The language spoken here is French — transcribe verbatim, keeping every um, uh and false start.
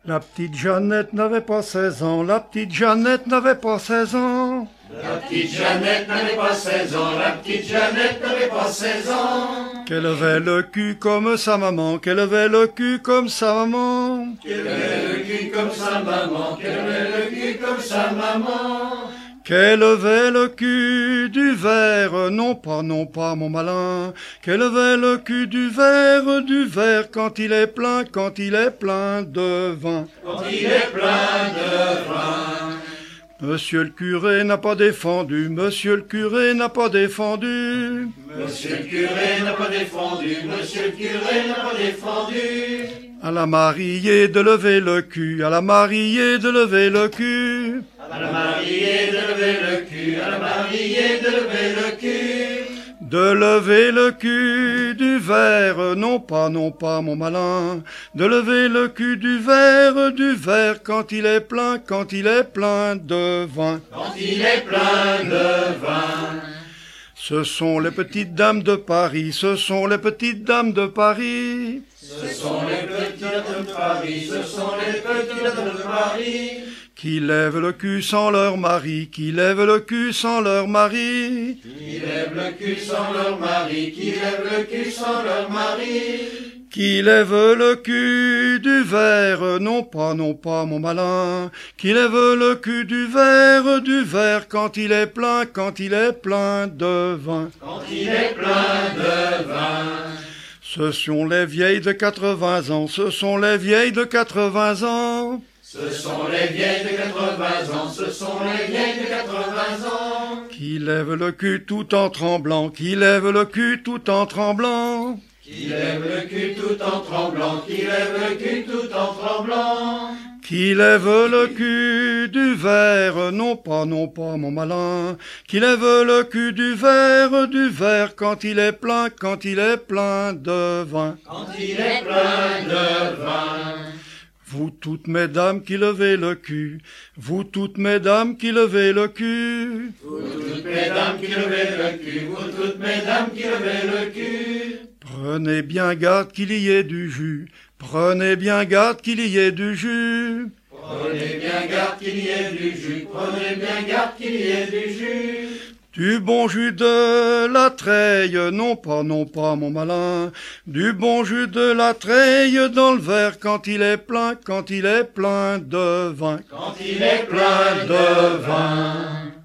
La petite Jeannette n'avait pas seize ans, la petite Jeannette n'avait pas seize ans. La petite Jeannette n'avait pas seize ans, la petite Jeannette n'avait pas seize ans. Qu'elle avait le cul comme sa maman, qu'elle avait le cul comme sa maman. Qu'elle avait le cul comme sa maman, qu'elle avait le cul comme sa maman. Qu'elle avait le cul du verre, non pas, non pas, mon malin. Qu'elle avait le cul du verre, du verre, quand il est plein, quand il est plein de vin. Quand il est plein de vin. Monsieur le curé n'a pas défendu, monsieur le curé n'a pas défendu. Monsieur le curé n'a pas défendu, monsieur le curé n'a pas défendu. À la mariée de lever le cul, à la mariée de lever le cul. À la mariée de lever le cul, à la mariée de lever le cul. De lever le cul du verre, non pas, non pas, mon malin. De lever le cul du verre, du verre, quand il est plein, quand il est plein de vin. Quand il est plein de vin. Ce sont les petites dames de Paris, ce sont les petites dames de Paris. Ce sont les petites dames de Paris, ce sont les petites dames de Paris. Qui lèvent le cul sans leur mari, qui lèvent le cul sans leur mari. Qui lèvent le cul sans leur mari, qui lèvent le cul sans leur mari. Qui lève le cul du verre, non pas, non pas, mon malin. Qui lève le cul du verre, du verre, quand il est plein, quand il est plein de vin. Quand il est plein de vin. Ce sont les vieilles de quatre-vingts ans, ce sont les vieilles de quatre-vingts ans. Ce sont les vieilles de quatre-vingts ans, ce sont les vieilles de quatre-vingts ans. Qui lèvent le cul tout en tremblant, qui lèvent le cul tout en tremblant. Qui lève le cul tout en tremblant, qui lève le cul tout en tremblant. Qui lève le cul du verre, non pas, non pas, mon malin. Qui lève le cul du verre, du verre, quand il est plein, quand il est plein de vin. Quand il est plein de vin. Vous toutes mesdames qui levez le cul, vous toutes mesdames qui levez le cul. Vous toutes mesdames qui levez le cul, vous toutes mesdames qui levez le cul. Prenez bien garde qu'il y ait du jus, prenez bien garde qu'il y ait du jus. Prenez bien garde qu'il y ait du jus, prenez bien garde qu'il y ait du jus. Du bon jus de la treille, non pas, non pas, mon malin. Du bon jus de la treille dans le verre quand il est plein, quand il est plein de vin. Quand il est plein de vin.